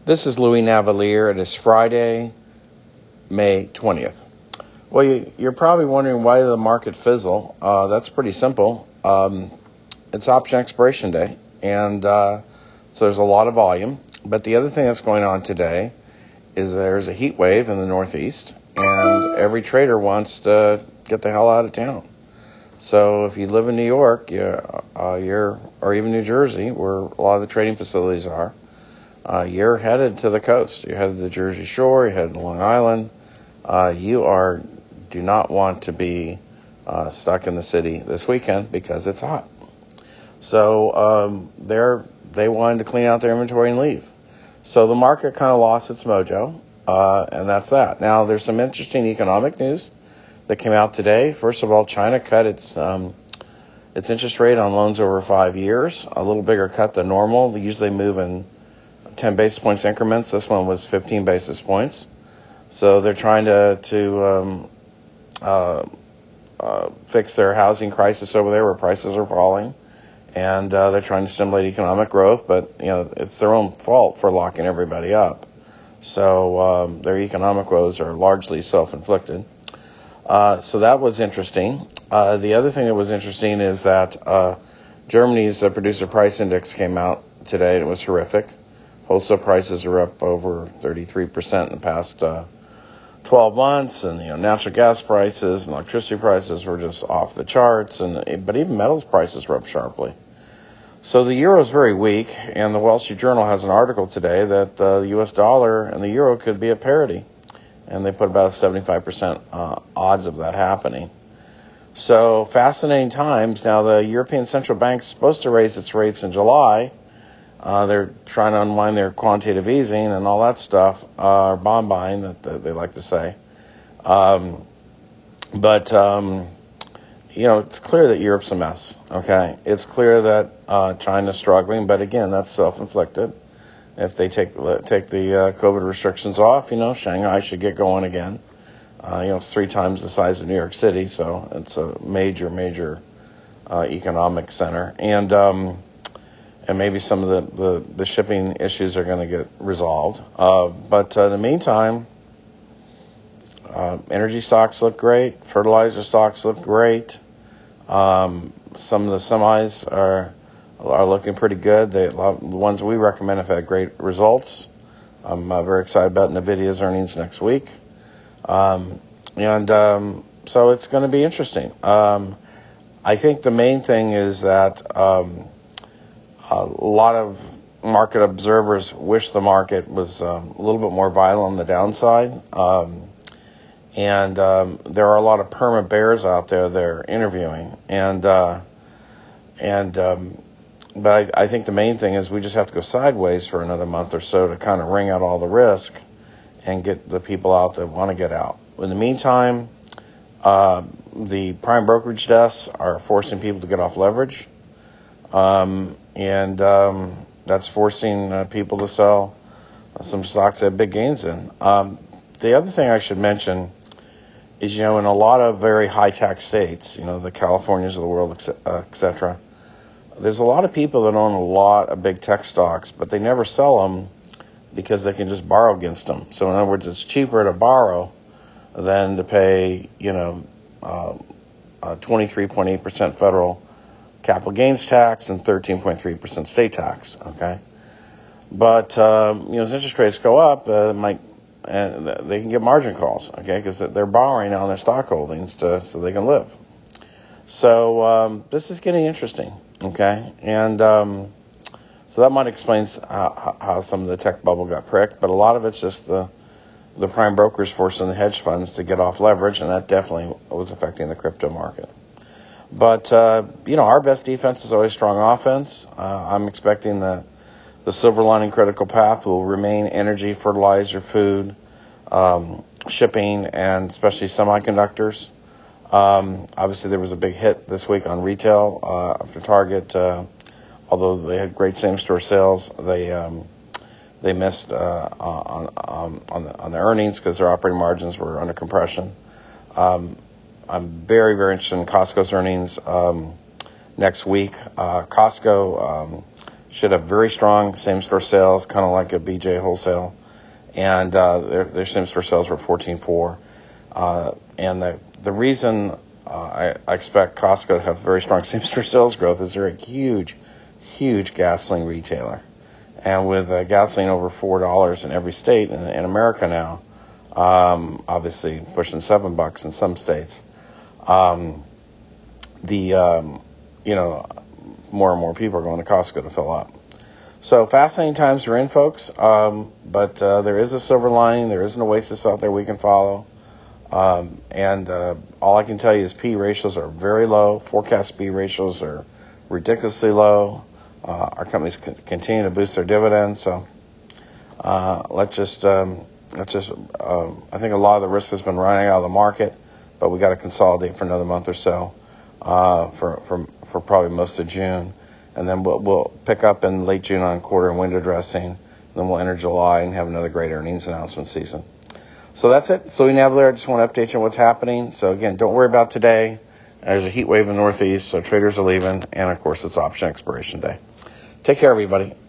This is Louis Navalier. It is Friday, May 20th. Well, you're probably wondering why the market fizzle. That's pretty simple. It's option expiration day, and so there's a lot of volume. But the other thing that's going on today is there's a heat wave in the Northeast, and every trader wants to get the hell out of town. So if you live in New York, or even New Jersey, where a lot of the trading facilities are, you're headed to the coast. You're headed to the Jersey Shore. You're headed to Long Island. You do not want to be stuck in the city this weekend because it's hot. So they wanted to clean out their inventory and leave. So the market kind of lost its mojo, and that's that. Now, there's some interesting economic news that came out today. First of all, China cut its interest rate on loans over 5 years, a little bigger cut than normal. They usually move in 10 basis points increments. This one was 15 basis points. So they're trying to fix their housing crisis over there where prices are falling. And they're trying to stimulate economic growth, but it's their own fault for locking everybody up. So their economic woes are largely self-inflicted. So that was interesting. The other thing that was interesting is that Germany's producer price index came out today, and it was horrific. Wholesale prices are up over 33% in the past 12 months, and natural gas prices and electricity prices were just off the charts, but even metals prices were up sharply. So the euro is very weak, and the Wall Street Journal has an article today that the U.S. dollar and the euro could be at parity, and they put about a 75% odds of that happening. So fascinating times. Now the European Central Bank's supposed to raise its rates in July. They're trying to unwind their quantitative easing and all that stuff, or bond buying that they like to say. But it's clear that Europe's a mess. Okay, it's clear that China's struggling, but again, that's self-inflicted. If they take the COVID restrictions off, Shanghai should get going again. It's 3 times the size of New York City, so it's a major economic center, and maybe some of the shipping issues are going to get resolved. But in the meantime, energy stocks look great. Fertilizer stocks look great. Some of the semis are looking pretty good. The ones we recommend have had great results. I'm very excited about NVIDIA's earnings next week. So it's going to be interesting. I think the main thing is that a lot of market observers wish the market was a little bit more violent on the downside. And there are a lot of perma bears out there they're interviewing. But I think the main thing is we just have to go sideways for another month or so to kind of wring out all the risk and get the people out that want to get out. In the meantime, the prime brokerage desks are forcing people to get off leverage. And that's forcing people to sell some stocks they have big gains in. The other thing I should mention is, in a lot of very high-tax states, the Californias of the world, et cetera, there's a lot of people that own a lot of big tech stocks, but they never sell them because they can just borrow against them. So in other words, it's cheaper to borrow than to pay, 23.8% federal capital gains tax and 13.3% state tax. Okay, but as interest rates go up, they can get margin calls. Okay, because they're borrowing on their stock holdings so they can live. So this is getting interesting. Okay, and so that might explain how some of the tech bubble got pricked, but a lot of it's just the prime brokers forcing the hedge funds to get off leverage, and that definitely was affecting the crypto market. But, our best defense is always strong offense. I'm expecting the silver lining critical path will remain energy, fertilizer, food, shipping, and especially semiconductors. Obviously, there was a big hit this week on retail after Target. Although they had great same-store sales, they missed on the earnings because their operating margins were under compression. I'm very, very interested in Costco's earnings next week. Costco should have very strong same-store sales, kind of like a BJ Wholesale. And their same-store sales were 14.4. And the reason I expect Costco to have very strong same-store sales growth is they're a huge gasoline retailer. And with gasoline over $4 in every state in America now, obviously pushing $7 in some states, more and more people are going to Costco to fill up. So fascinating times are in, folks. But there is a silver lining. There is an oasis out there we can follow. And all I can tell you is P ratios are very low. Forecast P ratios are ridiculously low. Our companies continue to boost their dividends. So I think a lot of the risk has been running out of the market, but we got to consolidate for another month or so for probably most of June. And then we'll pick up in late June on quarter and window dressing. Then we'll enter July and have another great earnings announcement season. So that's it. So Navigator, I just want to update you on what's happening. So again, don't worry about today. There's a heat wave in the Northeast, so traders are leaving. And of course, it's option expiration day. Take care, everybody.